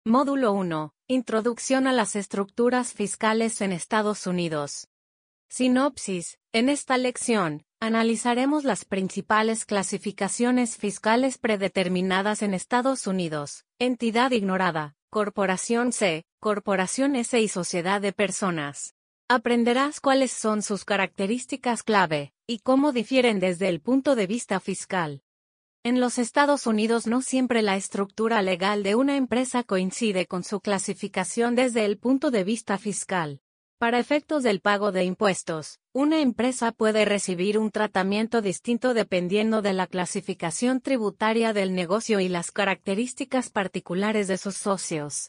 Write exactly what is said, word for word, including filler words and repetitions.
Módulo uno. Introducción a las estructuras fiscales en Estados Unidos. Sinopsis. En esta lección, analizaremos las principales clasificaciones fiscales predeterminadas en Estados Unidos: entidad ignorada, corporación C, corporación S y sociedad de personas. Aprenderás cuáles son sus características clave y cómo difieren desde el punto de vista fiscal. En los Estados Unidos no siempre la estructura legal de una empresa coincide con su clasificación desde el punto de vista fiscal. Para efectos del pago de impuestos, una empresa puede recibir un tratamiento distinto dependiendo de la clasificación tributaria del negocio y las características particulares de sus socios.